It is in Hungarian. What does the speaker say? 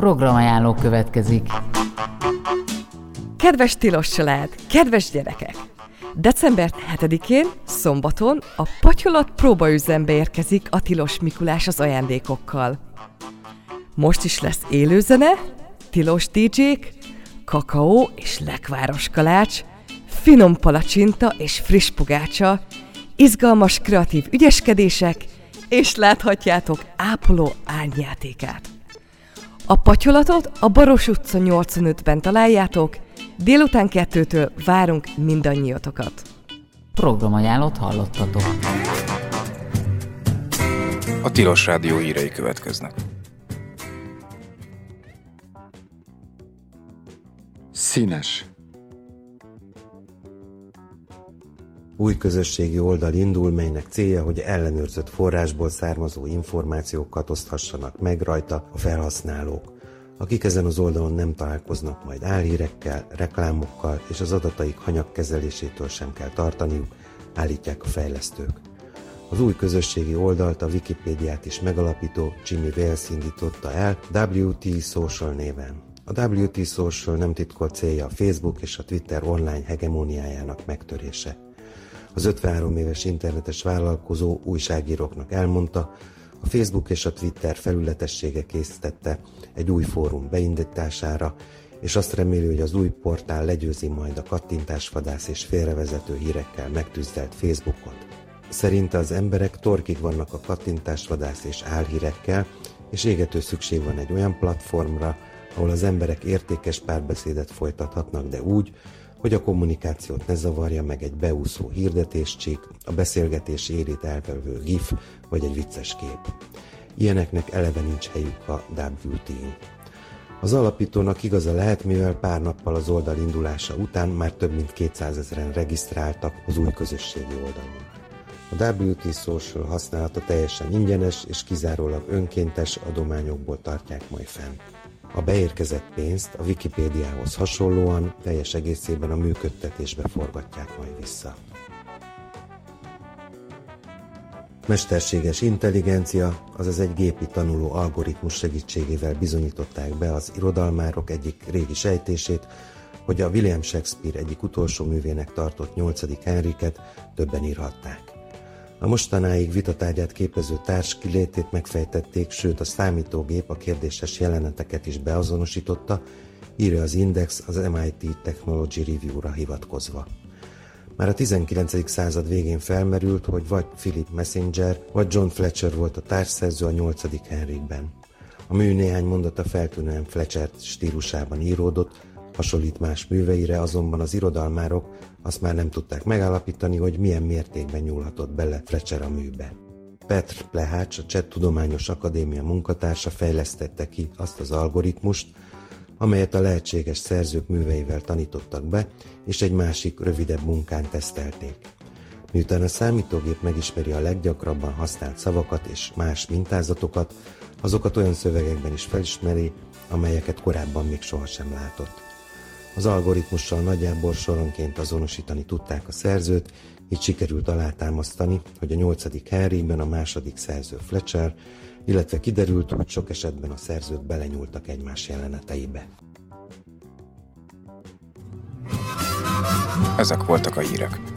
Programajánló következik. Kedves tilos család, kedves gyerekek! December 7-én, szombaton a Patyolat próbaüzembe érkezik a Tilos Mikulás az ajándékokkal. Most is lesz élőzene, tilos DJ-k, kakaó és lekváros kalács, finom palacsinta és friss pogácsa, izgalmas kreatív ügyeskedések, és láthatjátok ápoló árnyjátékát. A Patyolatot a Baros utca 85-ben találjátok, délután 2-től várunk mindannyiatokat. Programajánlót hallottatok. A Tilos Rádió hírei következnek. Színes. Új közösségi oldal indul, melynek célja, hogy ellenőrzött forrásból származó információkat oszthassanak meg rajta a felhasználók, akik ezen az oldalon nem találkoznak majd álhírekkel, reklámokkal, és az adataik hanyagkezelésétől sem kell tartaniuk, állítják a fejlesztők. Az új közösségi oldalt a Wikipédiát is megalapító Jimmy Wales indította el WT Social néven. A WT Social nem titkolt célja a Facebook és a Twitter online hegemóniájának megtörése. Az 53 éves internetes vállalkozó újságíróknak elmondta, a Facebook és a Twitter felületessége készítette egy új fórum beindítására, és azt reméli, hogy az új portál legyőzi majd a kattintásvadász és félrevezető hírekkel megtüzdelt Facebookot. Szerinte az emberek torkig vannak a kattintásvadász és álhírekkel, és égető szükség van egy olyan platformra, ahol az emberek értékes párbeszédet folytathatnak, de úgy, hogy a kommunikációt ne zavarja meg egy beúszó hirdetéscsík, a beszélgetés érét elvevő gif vagy egy vicces kép. Ilyeneknek eleve nincs helyük a WT-n. Az alapítónak igaza lehet, mivel pár nappal az oldal indulása után már több mint 200 000-en regisztráltak az új közösségi oldalon. A WT Social használata teljesen ingyenes és kizárólag önkéntes adományokból tartják majd fenn. A beérkezett pénzt a Wikipédiához hasonlóan teljes egészében a működtetésbe forgatják majd vissza. Mesterséges intelligencia, azaz egy gépi tanuló algoritmus segítségével bizonyították be az irodalmárok egyik régi sejtését, hogy a William Shakespeare egyik utolsó művének tartott 8. Henriket többen írhatták. A mostanáig vitatárgyát képező társ kilétét megfejtették, sőt a számítógép a kérdéses jeleneteket is beazonosította, írja az Index az MIT Technology Review-ra hivatkozva. Már a 19. század végén felmerült, hogy vagy Philip Messenger, vagy John Fletcher volt a társszerző a 8. Henrikben. A mű néhány mondata feltűnően Fletcher stílusában íródott, hasonlít más műveire, azonban az irodalmárok azt már nem tudták megállapítani, hogy milyen mértékben nyúlhatott bele Fletcher a műbe. Petr Plehács, a Cseh Tudományos Akadémia munkatársa fejlesztette ki azt az algoritmust, amelyet a lehetséges szerzők műveivel tanítottak be, és egy másik, rövidebb munkán tesztelték. Miután a számítógép megismeri a leggyakrabban használt szavakat és más mintázatokat, azokat olyan szövegekben is felismeri, amelyeket korábban még sohasem látott. Az algoritmussal nagyjából soronként azonosítani tudták a szerzőt, így sikerült alátámasztani, hogy a 8. Henrikben a második szerző Fletcher, illetve kiderült, hogy sok esetben a szerzők belenyúltak egymás jeleneteibe. Ezek voltak a hírek.